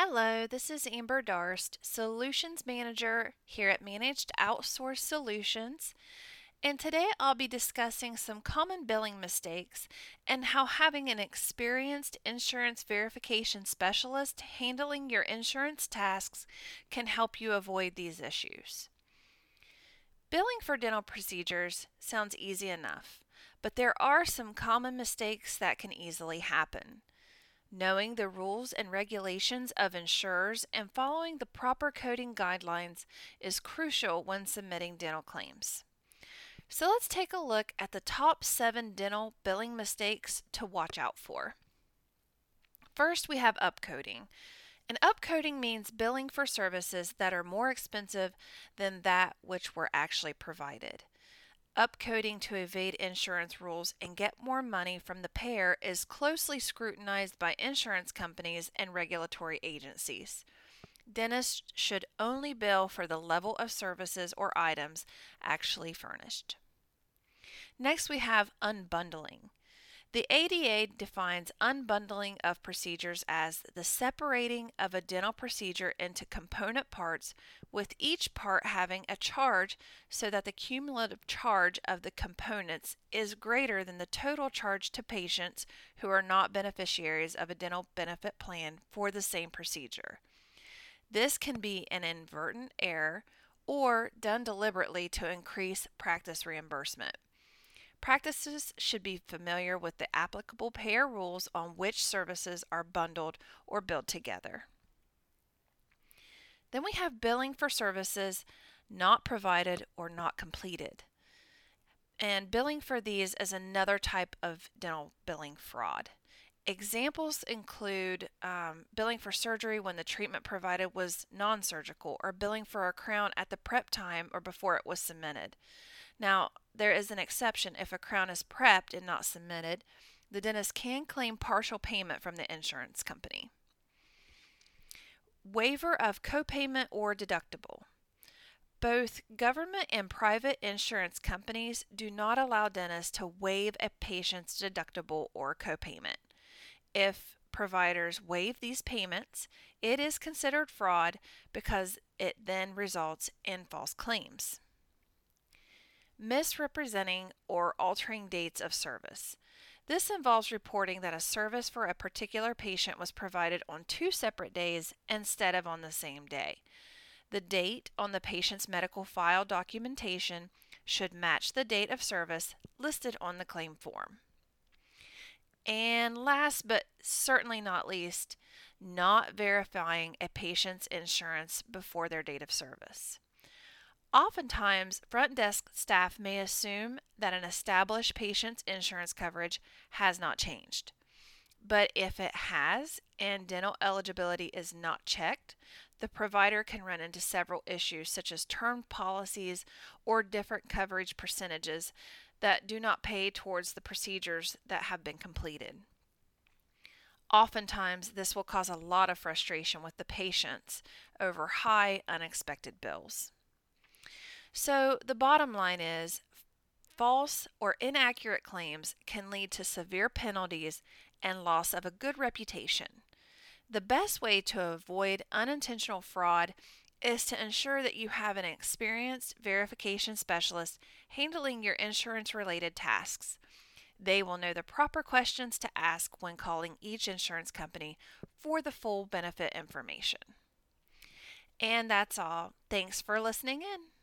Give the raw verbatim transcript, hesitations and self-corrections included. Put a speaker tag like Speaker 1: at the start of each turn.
Speaker 1: Hello, this is Amber Darst, Solutions Manager here at Managed Outsource Solutions, and today I'll be discussing some common billing mistakes and how having an experienced insurance verification specialist handling your insurance tasks can help you avoid these issues. Billing for dental procedures sounds easy enough, but there are some common mistakes that can easily happen. Knowing the rules and regulations of insurers and following the proper coding guidelines is crucial when submitting dental claims. So let's take a look at the top seven dental billing mistakes to watch out for. First, we have upcoding. And upcoding means billing for services that are more expensive than that which were actually provided. Upcoding to evade insurance rules and get more money from the payer is closely scrutinized by insurance companies and regulatory agencies. Dentists should only bill for the level of services or items actually furnished. Next, we have unbundling. The A D A defines unbundling of procedures as the separating of a dental procedure into component parts, with each part having a charge so that the cumulative charge of the components is greater than the total charge to patients who are not beneficiaries of a dental benefit plan for the same procedure. This can be an inadvertent error or done deliberately to increase practice reimbursement. Practices should be familiar with the applicable payer rules on which services are bundled or billed together. Then we have billing for services not provided or not completed. And billing for these is another type of dental billing fraud. Examples include um, billing for surgery when the treatment provided was non-surgical, or billing for a crown at the prep time or before it was cemented. Now, there is an exception. If a crown is prepped and not submitted, the dentist can claim partial payment from the insurance company. Waiver of copayment or deductible. Both government and private insurance companies do not allow dentists to waive a patient's deductible or copayment. If providers waive these payments, it is considered fraud because it then results in false claims. Misrepresenting or altering dates of service. This involves reporting that a service for a particular patient was provided on two separate days instead of on the same day. The date on the patient's medical file documentation should match the date of service listed on the claim form. And last but certainly not least, not verifying a patient's insurance before their date of service. Oftentimes, front desk staff may assume that an established patient's insurance coverage has not changed. But if it has and dental eligibility is not checked, the provider can run into several issues such as term policies or different coverage percentages that do not pay towards the procedures that have been completed. Oftentimes, this will cause a lot of frustration with the patients over high unexpected bills. So the bottom line is, false or inaccurate claims can lead to severe penalties and loss of a good reputation. The best way to avoid unintentional fraud is to ensure that you have an experienced verification specialist handling your insurance-related tasks. They will know the proper questions to ask when calling each insurance company for the full benefit information. And that's all. Thanks for listening in.